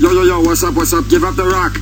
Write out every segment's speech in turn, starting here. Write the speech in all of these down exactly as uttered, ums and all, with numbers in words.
Yo, yo, yo, what's up, what's up? Give up the rock.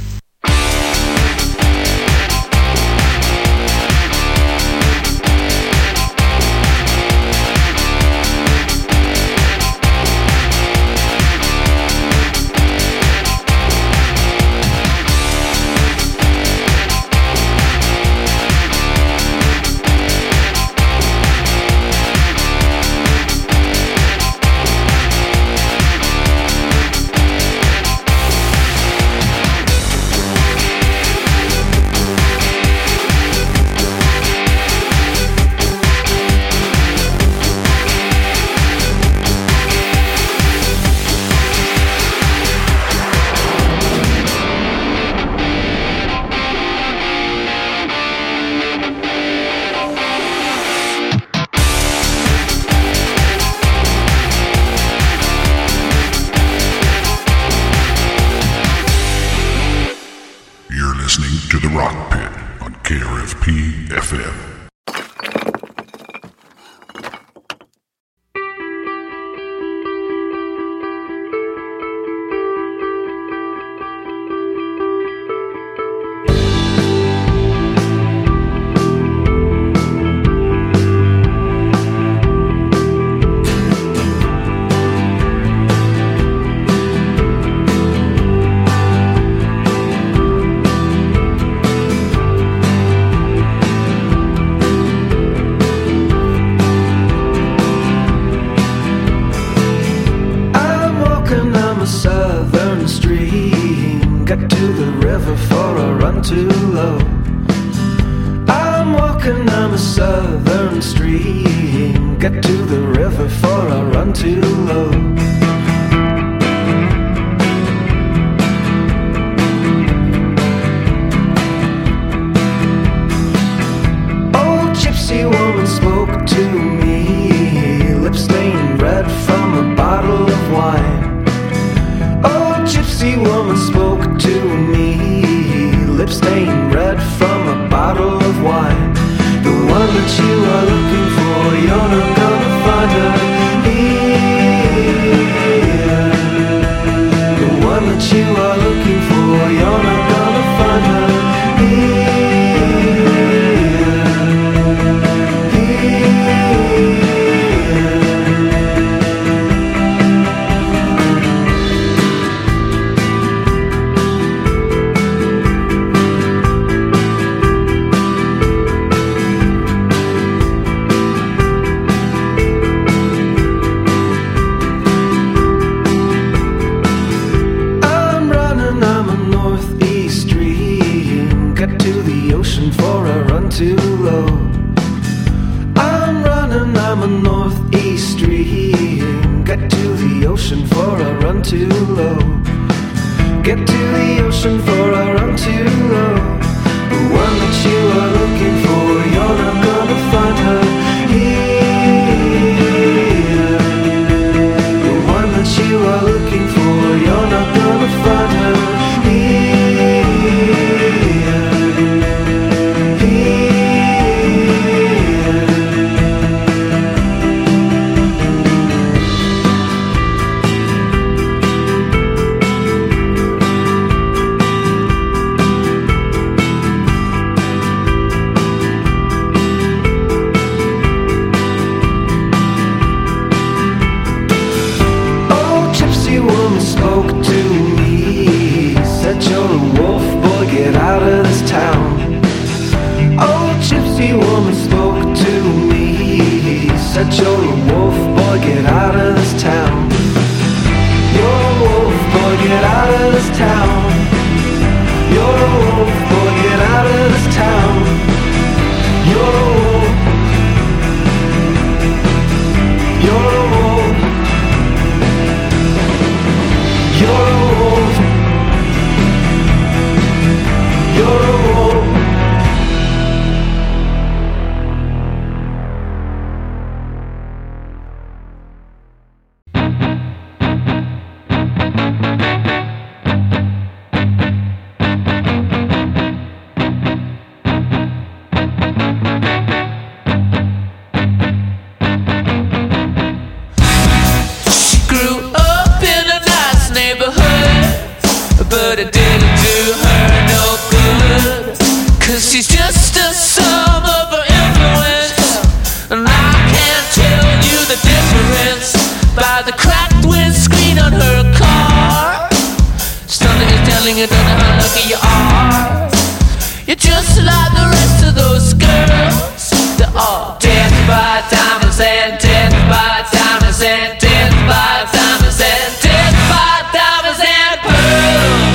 but it didn't do her no good. Cause she's just a sum of her influence, and I can't tell you the difference by the cracked windscreen on her car. Something is telling you don't know how lucky you are. You're just like the rest of those girls. They're all death by diamonds and death by diamonds and death by diamonds and death by diamonds and pearls.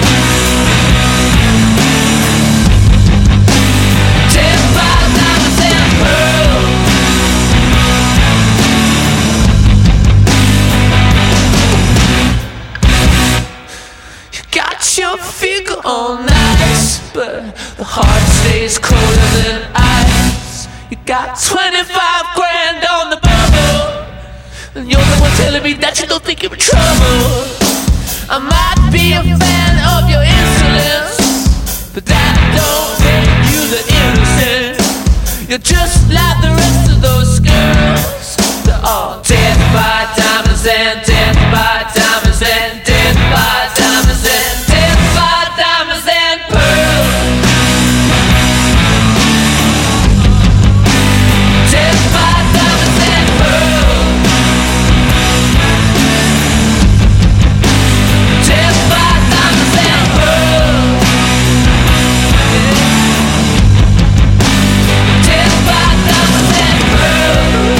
Death by diamonds and pearls. You got your figure all nice, but the heart stays colder than ice. You got twenty-five grand on the bubble, and you're the one telling me that you don't think you're in trouble. I might be a fan of your insolence, but that don't make you the innocent. You're just like the rest of those girls. They're all death by diamonds and death by diamonds and death by diamonds and death by diamonds and pearls. Death by diamonds and pearls. Death by diamonds and pearls. Death by diamonds and pearls.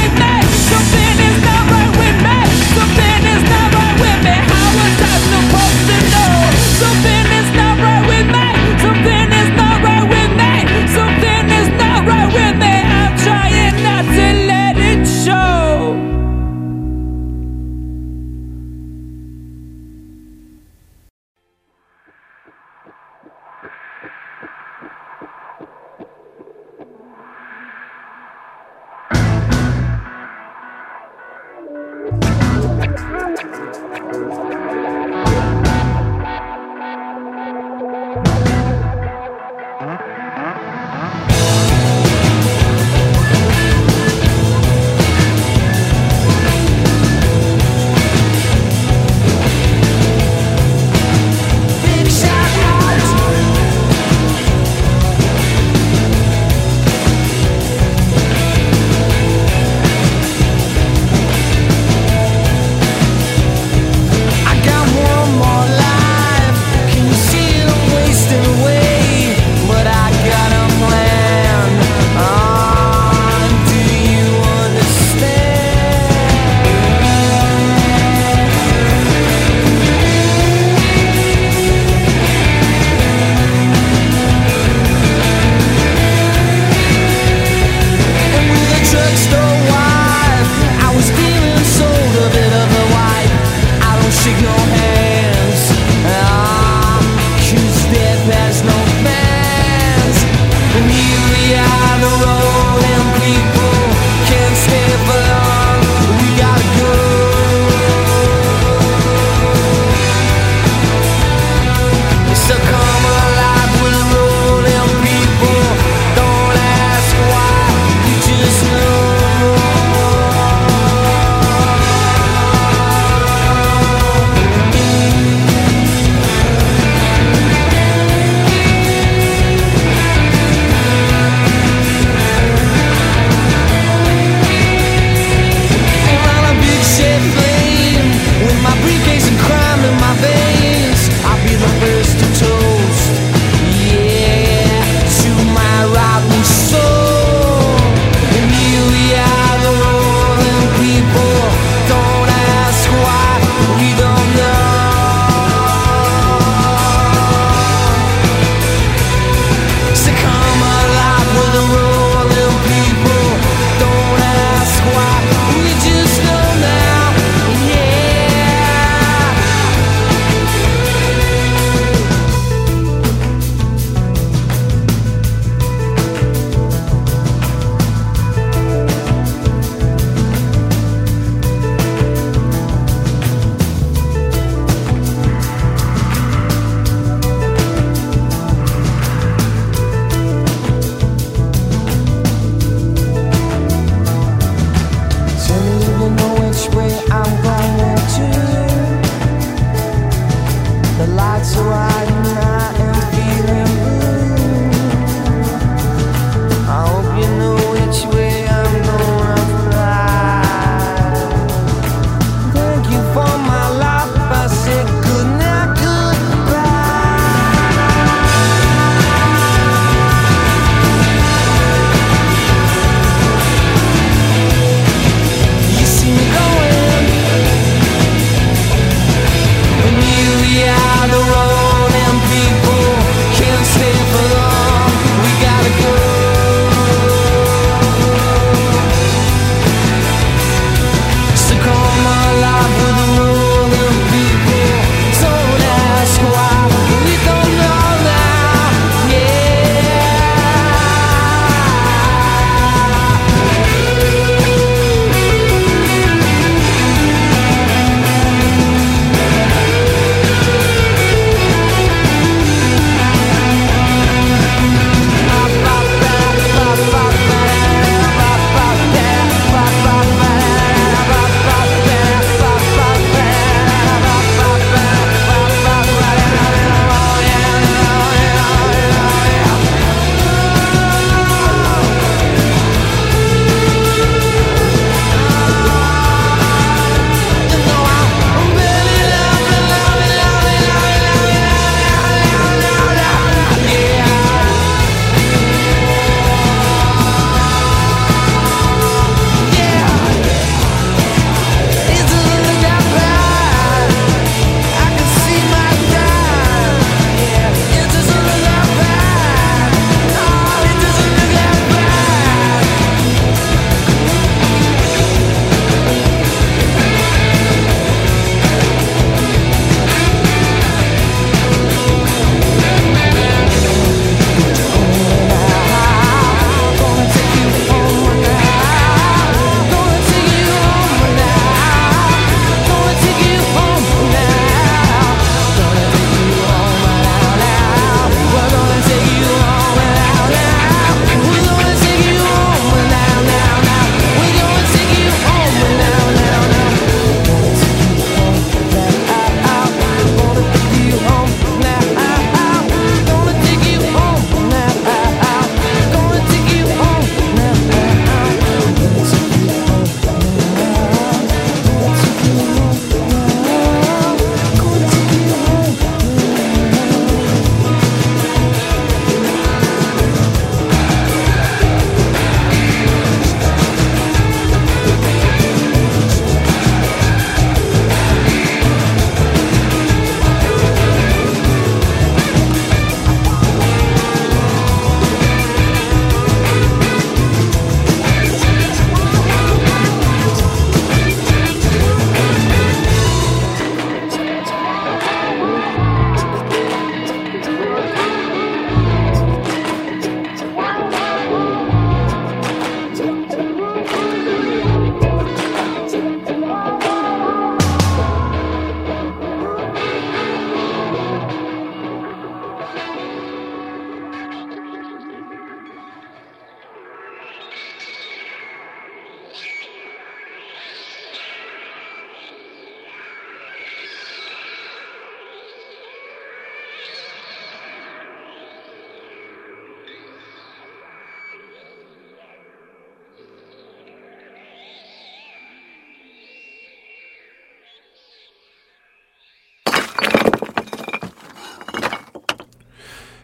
Supposed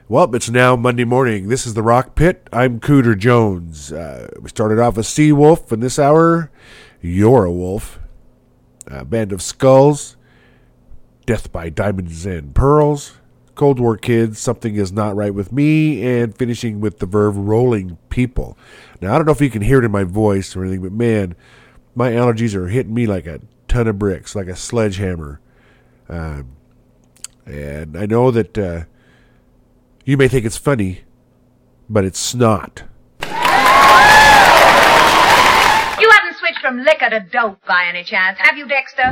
Well, it's now Monday morning. This is the Rock Pit. I'm Cooter Jones. Uh, we started off with Seawolf, and this hour, You're a Wolf. Uh, Band of Skulls, Death by Diamonds and Pearls, Cold War Kids, Something Is Not Right With Me, and finishing with the Verve Rolling People. Now, I don't know if you can hear it in my voice or anything, but man, my allergies are hitting me like a ton of bricks, like a sledgehammer. Um, and I know that uh, you may think it's funny, but it's not. You haven't switched from liquor to dope by any chance, have you, Dexter?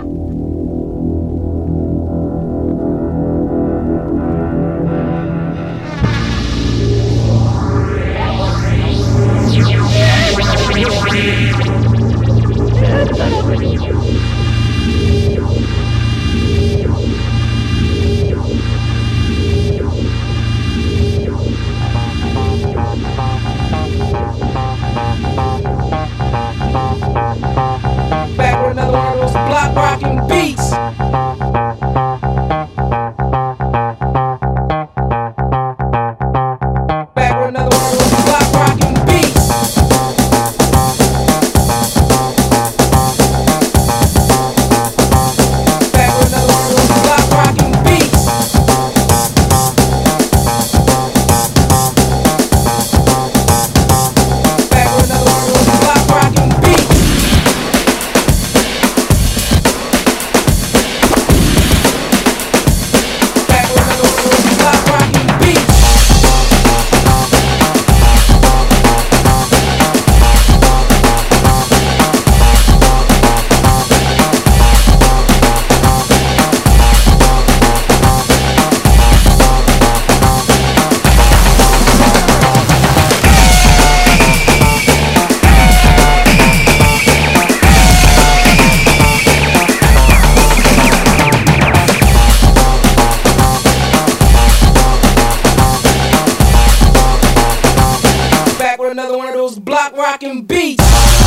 Back with another one of those block rocking beats. Back with another one of those block rocking beats. Back with another one of those block rocking beats. Back with another one of those block rocking beats. Another one of those block rocking beats.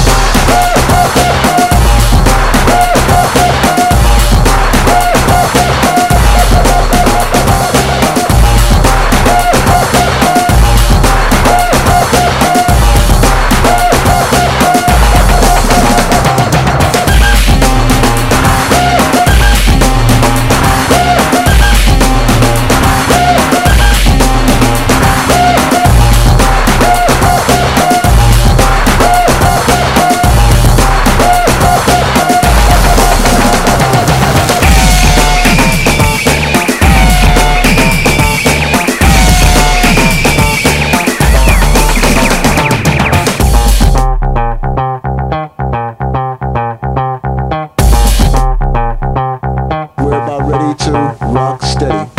Rock steady.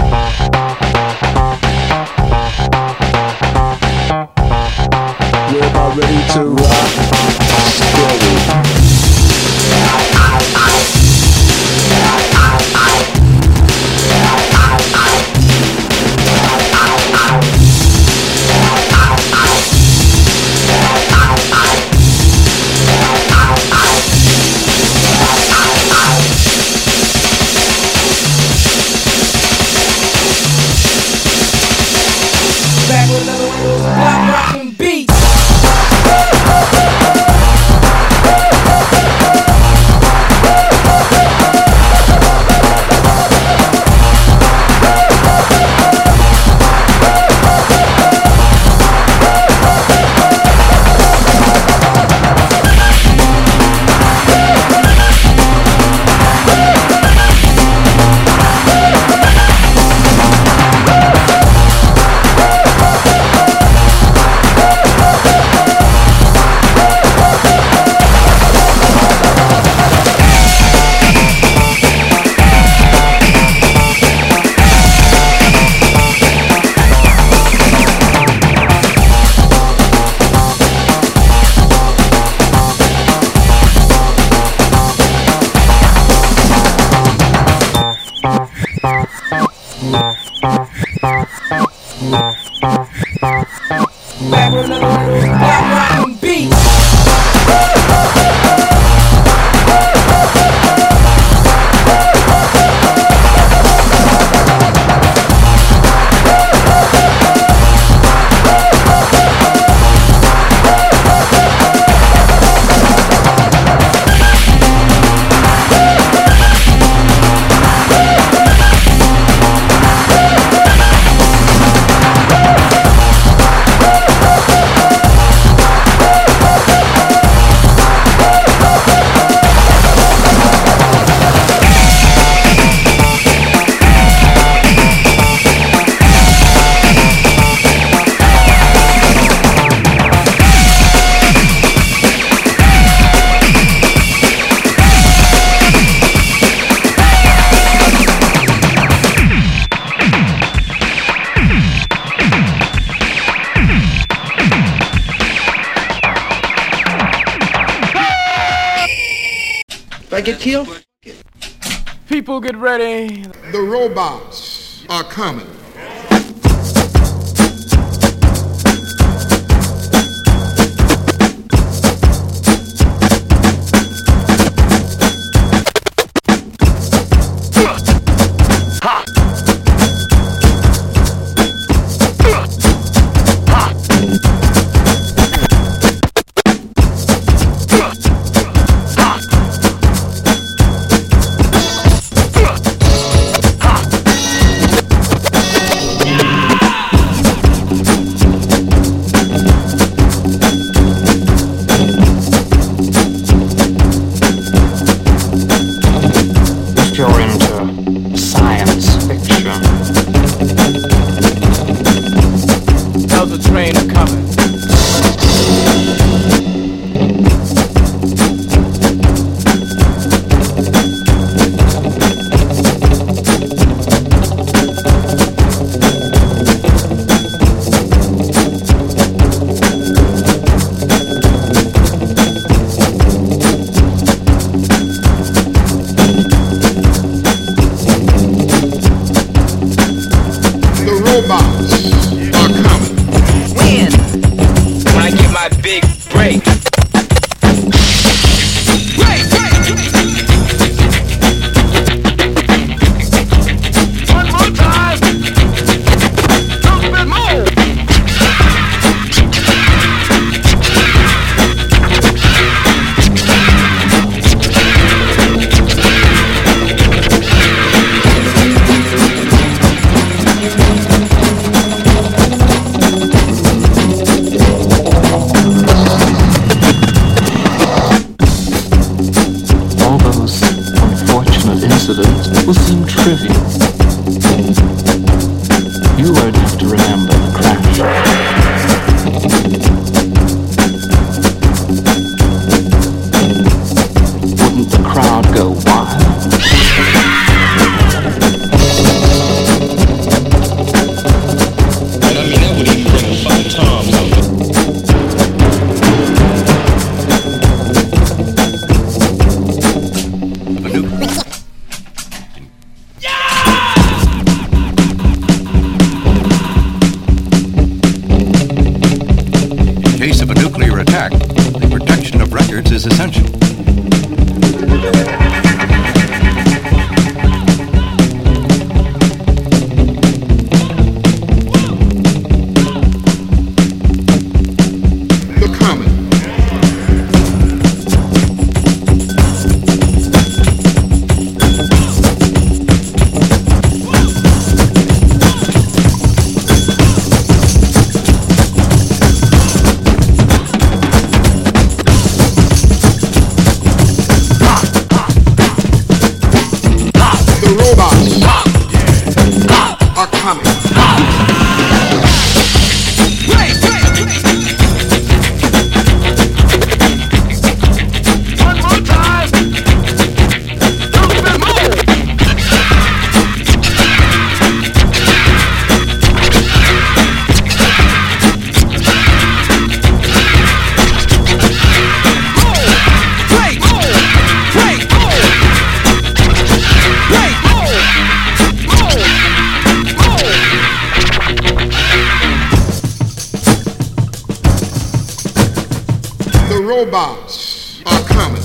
We're about ready to rock steady. Back with another one of those block rocking beats. Back with another one of those block rocking beats. get killed? People get ready. The robots are coming. Robots are coming.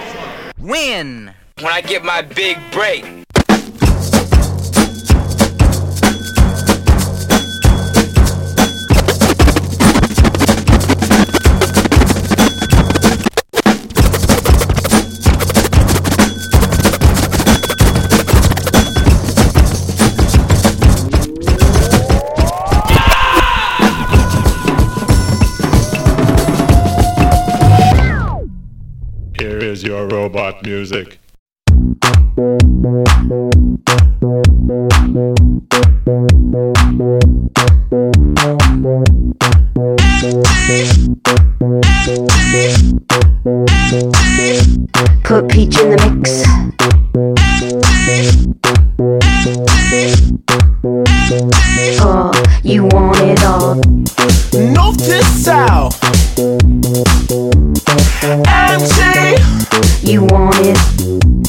When? When I get my big break. Your robot music. Put Peach in the mix. Oh, you want it all. North to south. M J. You want it.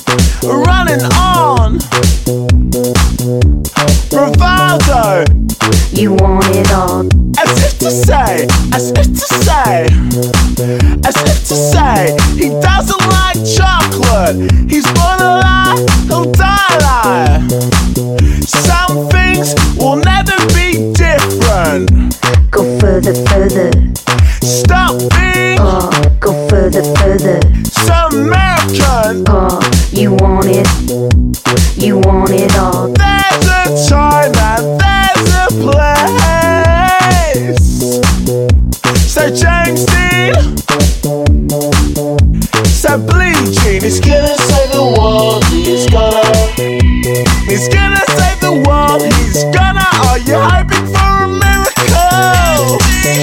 you want it all. As if to say, as if to say, as if to say, he doesn't like chocolate. He's born a lie, he'll die a lie. Some things will never be different. Go further, further. Stop being, oh, go further, further. So American. Oh, you want it, you want it all. There's a time and there's a place. So James Dean, so Billie Jean, he's gonna save the world. He's gonna, he's gonna save the world. He's gonna. Are you hoping for a miracle?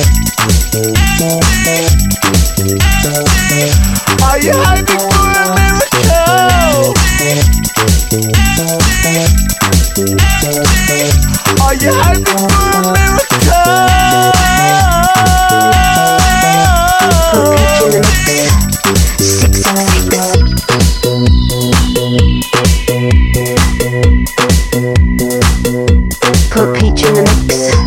Are you hoping for a miracle? Are you hoping for a miracle? Put Peach in the mix.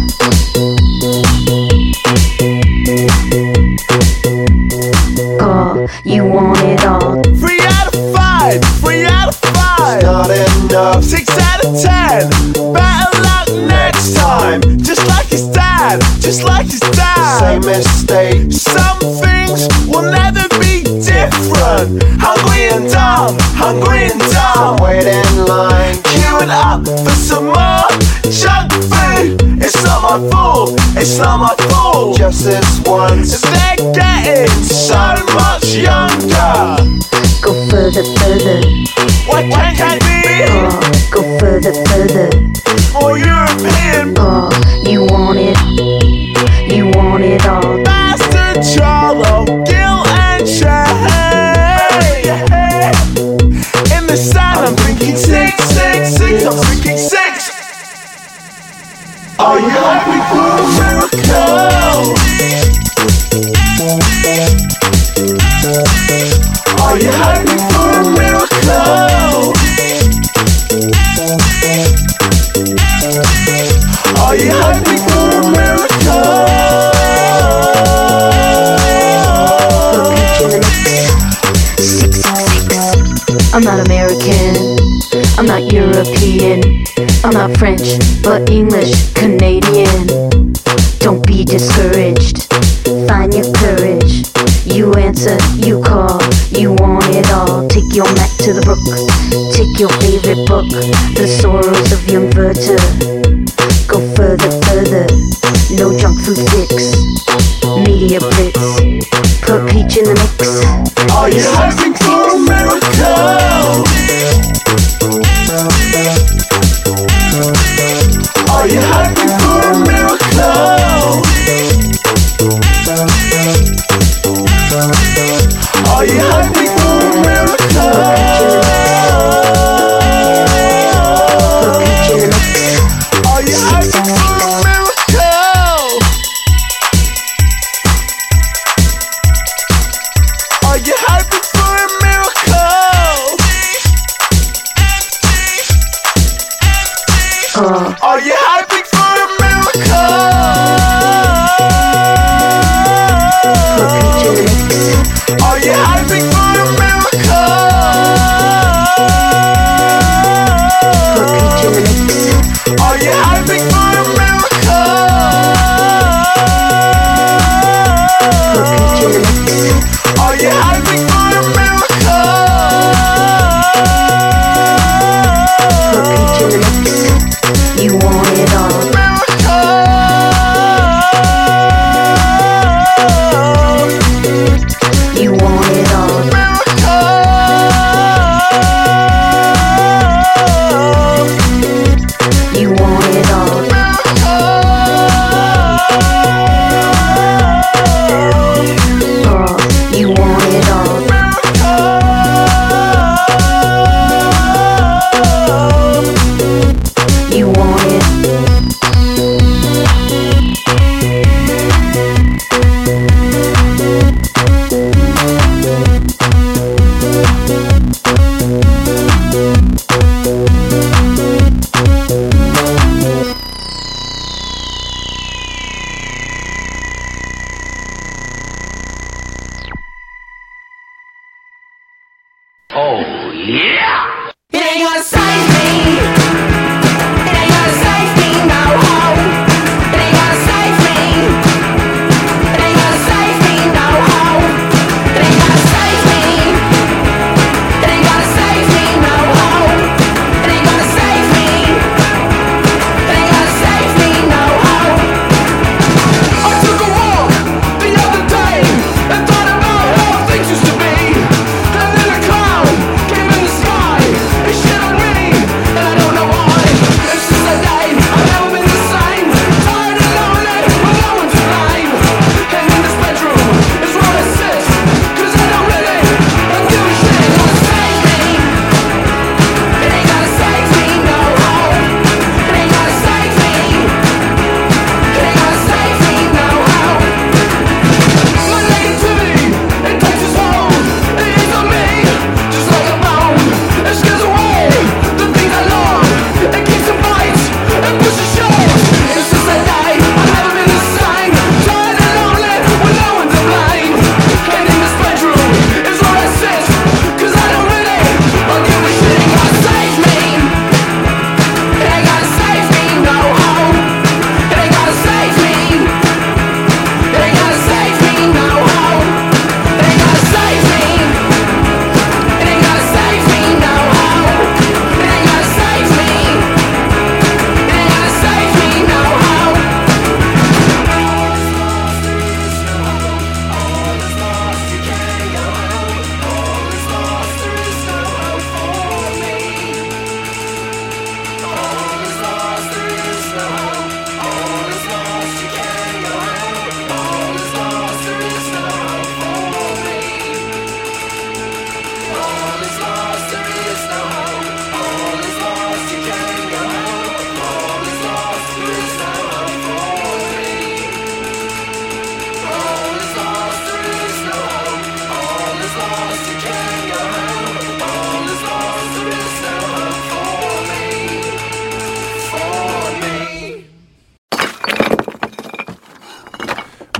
Oh, you want it all. Three out of five, three out of five. Not enough. Six out of ten. Better luck next time. Just like his dad, just like his dad. Same mistake. Some things will never be different. Hungry and dumb, hungry and dumb. Wait in line, queuing up for some more junk food. It's not my fault, it's not my fault. Just this once. They're getting so much younger. Go further, further. Why can't I be? Oh, go further, further. More European. Oh, you want it, you want it all. Master Charlo, Gil and Shay. In the sun, I'm thinking six, six, six. I'm thinking six. Are you hoping for a miracle? Are you hoping for a miracle? Are you hoping for a miracle? I'm not American, I'm not European, I'm not French, but English, Canadian. Don't be discouraged, find your courage. You answer, you call, you want it all. Take your Mac to the brook, take your favorite book, The Sorrows of Young Werther. Go further, further, no junk food fix. Media blitz, put Peach in the mix. Are you hoping for a miracle? Are you hoping for a miracle? Are you hoping for a miracle? Are you hoping for a miracle? Are you hoping for a miracle? Uh, Are you hoping for a miracle? put Peach in the mix. Are you hoping for a miracle? Put Peach in the mix. Are you hoping for a miracle? Put Peach in the mix. Are you hoping for a miracle? Put Peach in the mix. You want it all.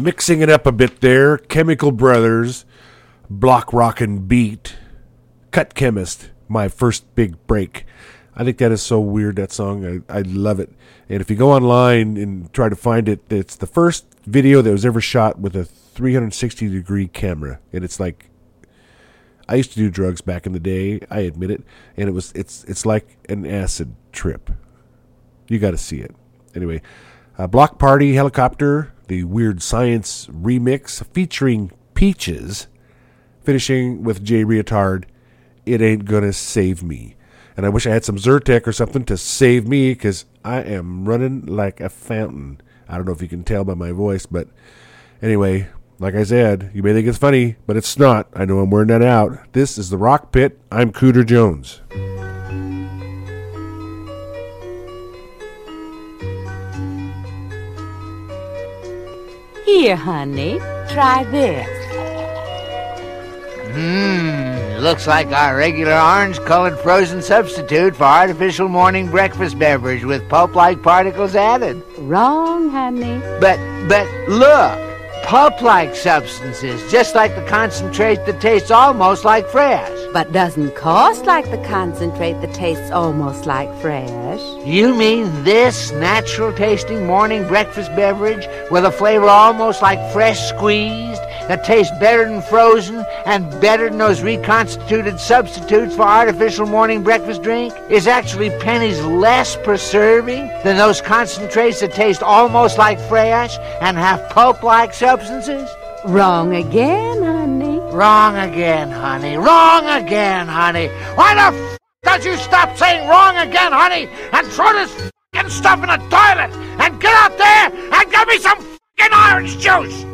Mixing it up a bit there, Chemical Brothers, Block Rockin' Beat, Cut Chemist, My First Big Break. I think that is so weird, that song. I, I love it. And if you go online and try to find it, it's the first video that was ever shot with a three sixty degree camera. And it's like, I used to do drugs back in the day, I admit it, and it was it's it's like an acid trip. You got to see it. Anyway, uh, Block Party Helicopter, the Weird Science remix featuring Peaches, finishing with Jay Reatard, It Ain't Gonna Save Me. And I wish I had some Zyrtec or something to save me, because I am running like a fountain. I don't know if you can tell by my voice, but anyway, like I said, you may think it's funny, but it's not. I know I'm wearing that out. This is the Rock Pit. I'm Cooter Jones. Here, honey, try this. Mmm, looks like our regular orange-colored frozen substitute for artificial morning breakfast beverage with pulp-like particles added. Wrong, honey. But, but look, pulp-like substances, just like the concentrate that tastes almost like fresh. But doesn't cost like the concentrate that tastes almost like fresh. You mean this natural-tasting morning breakfast beverage with a flavor almost like fresh squeezed, that tastes better than frozen and better than those reconstituted substitutes for artificial morning breakfast drink, is actually pennies less preserving than those concentrates that taste almost like fresh and have pulp-like substances? Wrong again, honey. Wrong again, honey. Wrong again, honey. Why the f*** don't you stop saying wrong again, honey, and throw this f***ing stuff in the toilet and get out there and get me some f***ing orange juice?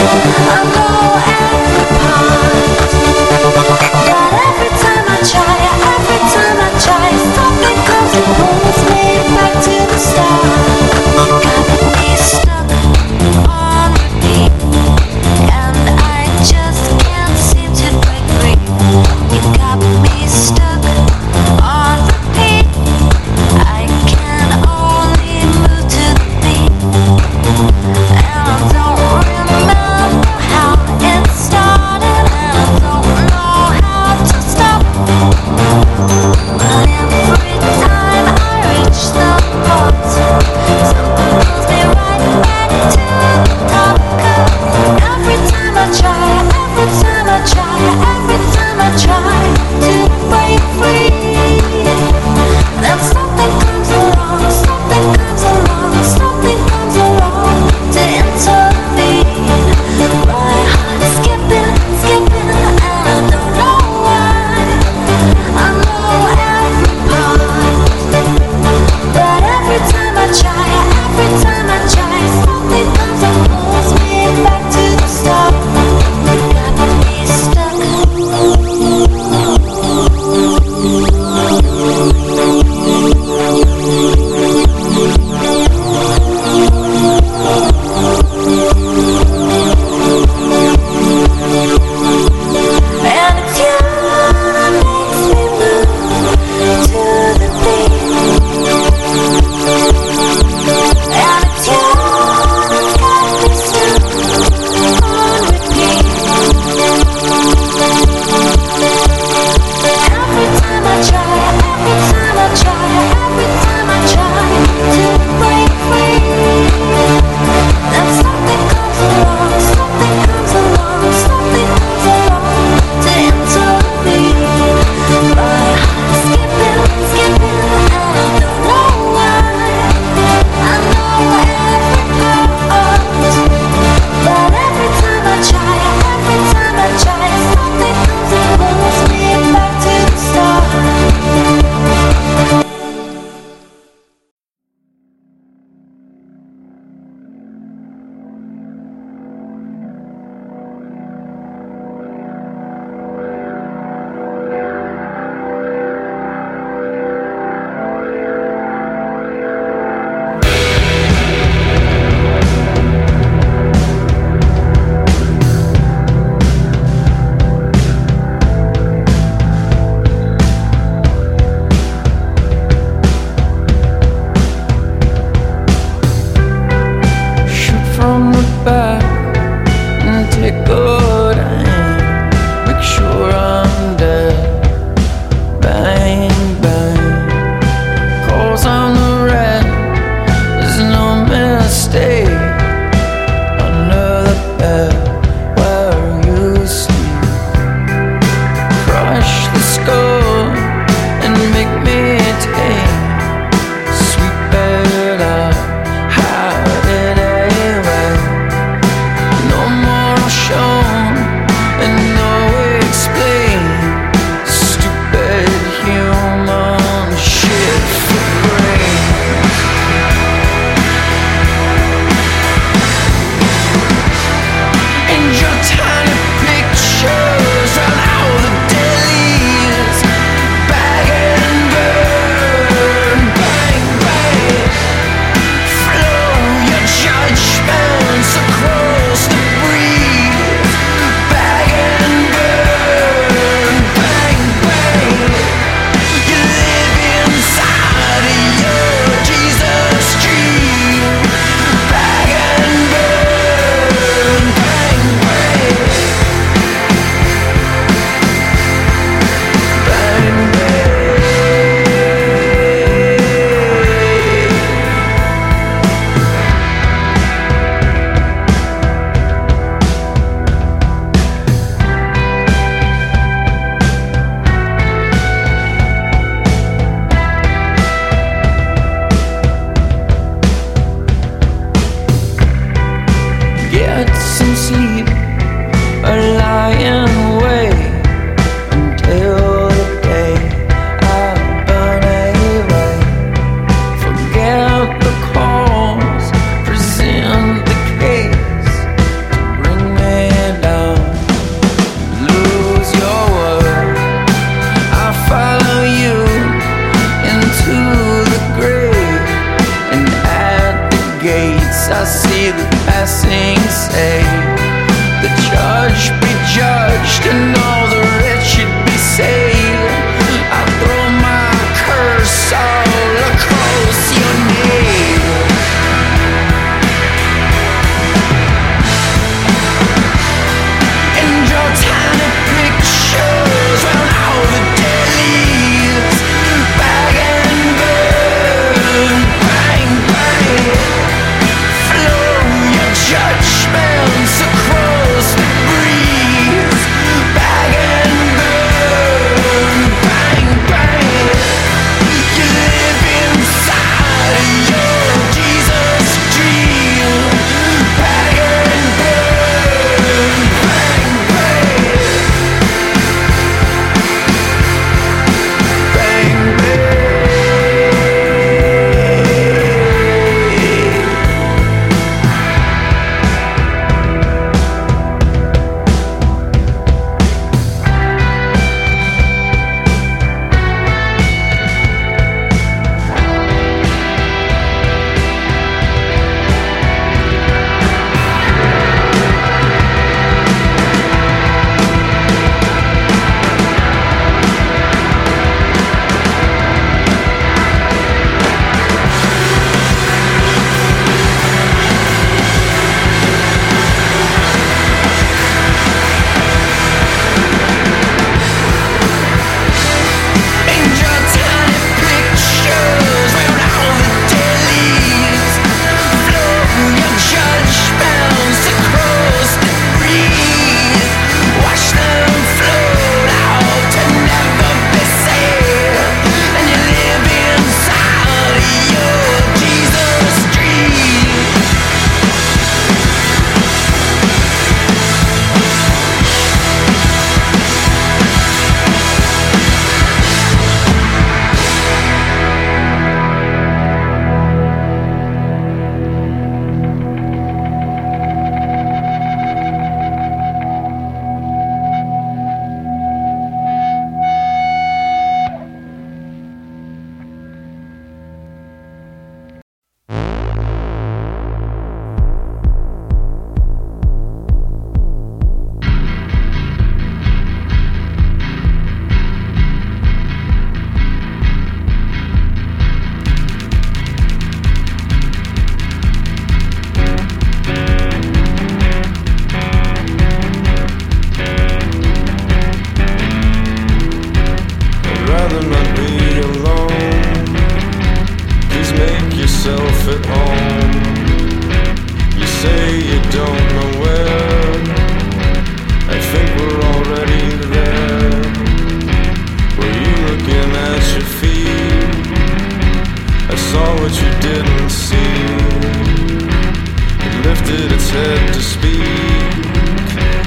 Bring me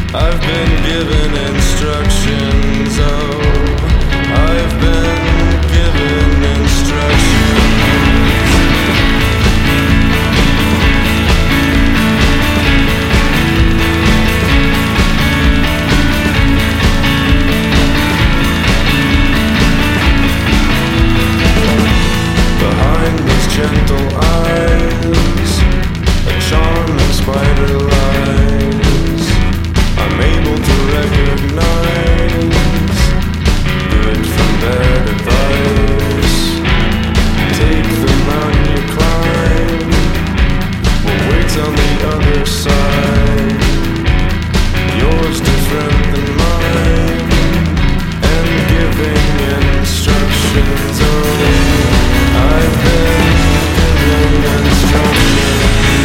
I've been given instructions. Oh, I've been given instructions. Behind these gentle eyes, a charming spider lies. I'm able to recognize good from bad advice. Take the mountain you climb, we'll wait on the other side. Yours different than mine, and giving instructions. Oh, I've been given instructions.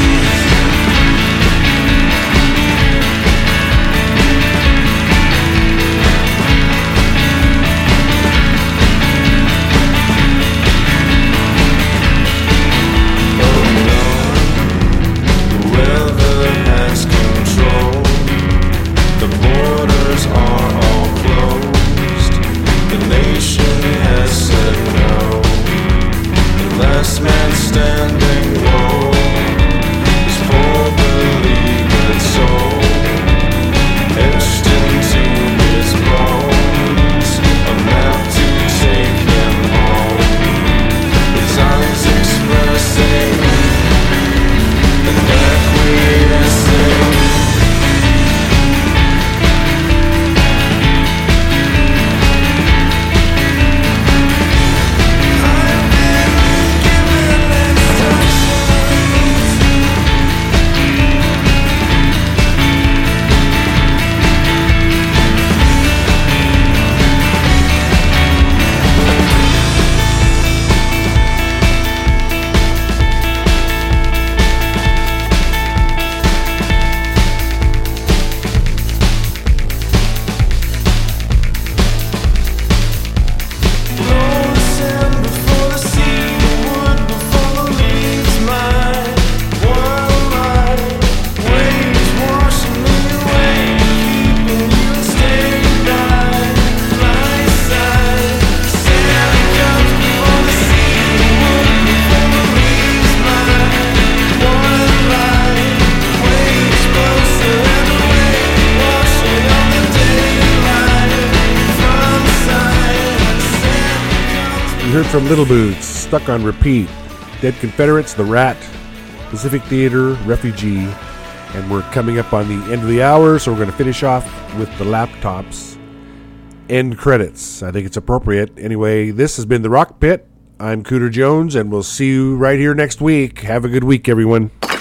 Oh no, the weather has control. The borders are all closed. The nation has said no. Last man standing low is poor beleaguered soul, etched into his bones, a map to take him home. His eyes expressing an acquiescing. Heard from Little Boots, Stuck on Repeat, Dead Confederates, The Rat, Pacific Theater, Refugee, and we're coming up on the end of the hour, so we're going to finish off with the Laptops. End credits. I think it's appropriate. Anyway, this has been The Rock Pit. I'm Cooter Jones, and we'll see you right here next week. Have a good week, everyone.